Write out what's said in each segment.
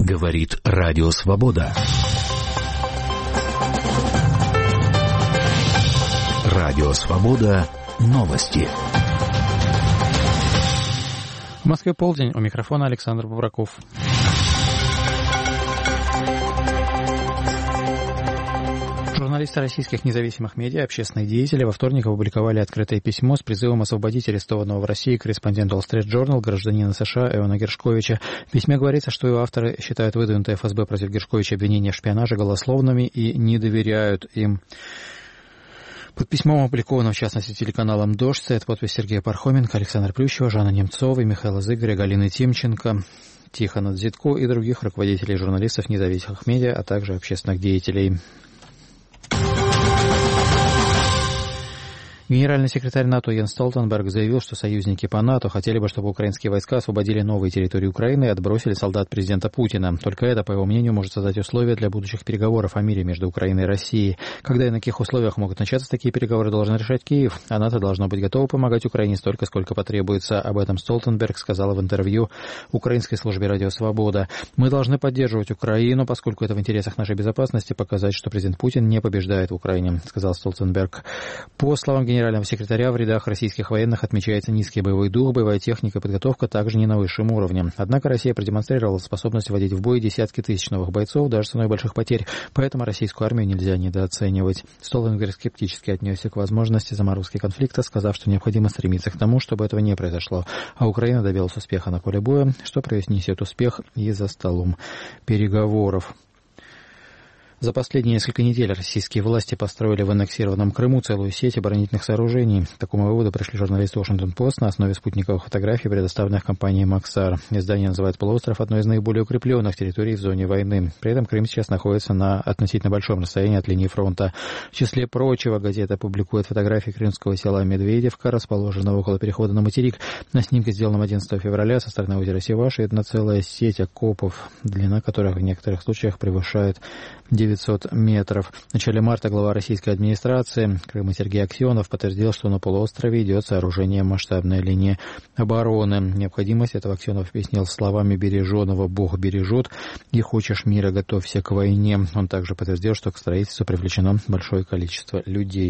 Говорит Радио Свобода. Радио Свобода. Новости. В Москве полдень. У микрофона Александр Бобраков. Журналисты российских независимых медиа, общественные деятели во вторник опубликовали открытое письмо с призывом освободить арестованного в России корреспондента Wall Street Journal, гражданина США Эвана Гершковича. В письме говорится, что его авторы считают выдвинутые ФСБ против Гершковича обвинения в шпионаже голословными и не доверяют им. Под письмом, опубликованным, в частности, телеканалом «Дождь», стоит подпись Сергея Пархоменко, Александра Плющева, Жанны Немцовой, Михаила Зыгоря, Галины Тимченко, Тихона Дзитко и других руководителей журналистов независимых медиа, а также общественных деятелей. Генеральный секретарь НАТО Йенс Столтенберг заявил, что союзники по НАТО хотели бы, чтобы украинские войска освободили новые территории Украины и отбросили солдат президента Путина. Только это, по его мнению, может создать условия для будущих переговоров о мире между Украиной и Россией. Когда и на каких условиях могут начаться такие переговоры, должен решать Киев, а НАТО должно быть готово помогать Украине столько, сколько потребуется. Об этом Столтенберг сказал в интервью украинской службе «Радио Свобода». «Мы должны поддерживать Украину, поскольку это в интересах нашей безопасности показать, что президент Путин не побеждает в Украине», сказал Столтенберг. По словам генерального секретаря, в рядах российских военных отмечается низкий боевой дух, боевая техника и подготовка также не на высшем уровне. Однако Россия продемонстрировала способность вводить в бой десятки тысяч новых бойцов, даже ценой больших потерь, поэтому российскую армию нельзя недооценивать. Столтенберг скептически отнесся к возможности заморозки конфликта, сказав, что необходимо стремиться к тому, чтобы этого не произошло, а Украина добилась успеха на поле боя, что принесет успех и за столом переговоров. За последние несколько недель российские власти построили в аннексированном Крыму целую сеть оборонительных сооружений. К такому выводу пришли журналисты Washington-Post на основе спутниковых фотографий, предоставленных компанией Maxar. Издание называет полуостров одной из наиболее укрепленных территорий в зоне войны. При этом Крым сейчас находится на относительно большом расстоянии от линии фронта. В числе прочего, газета публикует фотографии крымского села Медведевка, расположенного около перехода на материк. На снимке, сделанном 11 февраля со стороны озера Севаш, видна целая сеть окопов, длина которых в некоторых случаях превышает 900 метров. В начале марта глава российской администрации Крыма Сергей Аксенов подтвердил, что на полуострове идет сооружение масштабной линии обороны. Необходимость этого Аксенов объяснил словами Береженого: «Бог бережет, и хочешь мира, готовься к войне». Он также подтвердил, что к строительству привлечено большое количество людей.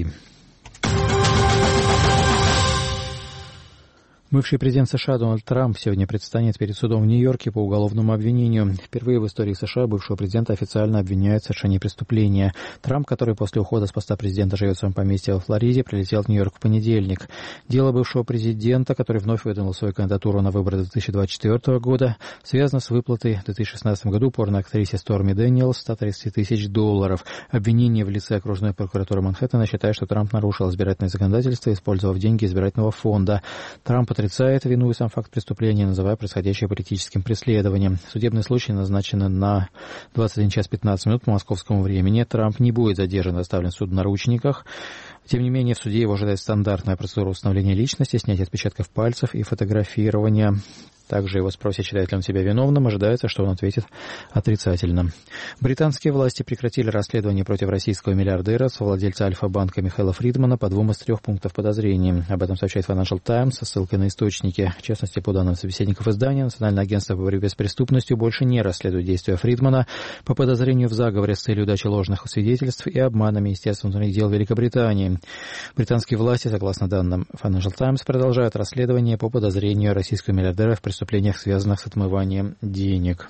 Бывший президент США Дональд Трамп сегодня предстанет перед судом в Нью-Йорке по уголовному обвинению. Впервые в истории США бывшего президента официально обвиняют в совершении преступления. Трамп, который после ухода с поста президента живет в своем поместье во Флориде, прилетел в Нью-Йорк в понедельник. Дело бывшего президента, который вновь выдвинул свою кандидатуру на выборы 2024 года, связано с выплатой в 2016 году порноактрисе Сторми Дэниелс $130 тысяч. Обвинение в лице окружной прокуратуры Манхэттена считает, что Трамп нарушил избирательное законодательство, использовав деньги избирательного фонда. Трамп отрицает вину и сам факт преступления, называя происходящее политическим преследованием. Судебный случай назначен на 21 час 15 минут по московскому времени. Трамп не будет задержан и доставлен в суд в наручниках. Тем не менее, в суде его ожидает стандартная процедура установления личности, снятия отпечатков пальцев и фотографирования. Также его спросят, считает ли он себя виновным. Ожидается, что он ответит отрицательно. Британские власти прекратили расследование против российского миллиардера, совладельца Альфа-банка Михаила Фридмана по 2 из 3 пунктов подозрений. Об этом сообщает Financial Times со ссылкой на источники. В частности, по данным собеседников издания, Национальное агентство по борьбе с преступностью больше не расследует действия Фридмана по подозрению в заговоре с целью дачи ложных свидетельств и обмана Министерства внутренних дел Великобритании. Британские власти, согласно данным Financial Times, продолжают расследование по подозрению российского миллиардера в преступлениях, связанных с отмыванием денег.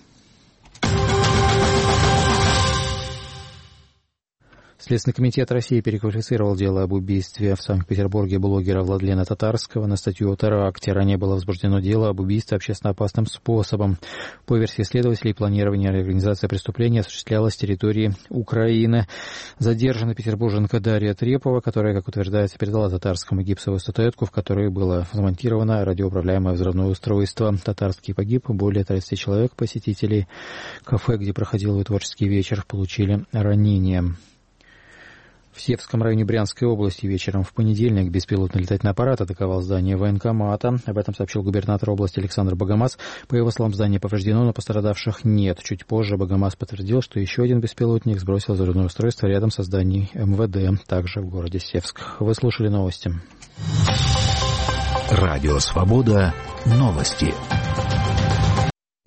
Следственный комитет России переквалифицировал дело об убийстве в Санкт-Петербурге блогера Владлена Татарского на статью о теракте. Ранее было возбуждено дело об убийстве общественно опасным способом. По версии следователей, планирование и организация преступления осуществлялось с территории Украины. Задержана петербурженка Дарья Трепова, которая, как утверждается, передала Татарскому гипсовую статуэтку, в которой было замонтировано радиоуправляемое взрывное устройство. Татарский погиб. Более 30 человек, посетителей кафе, где проходил его творческий вечер, получили ранения. В Севском районе Брянской области вечером в понедельник беспилотный летательный аппарат атаковал здание военкомата. Об этом сообщил губернатор области Александр Богомаз. По его словам, здание повреждено, но пострадавших нет. Чуть позже Богомаз подтвердил, что еще один беспилотник сбросил взрывное устройство рядом со зданием МВД, также в городе Севск. Вы слушали новости. Радио Свобода. Новости.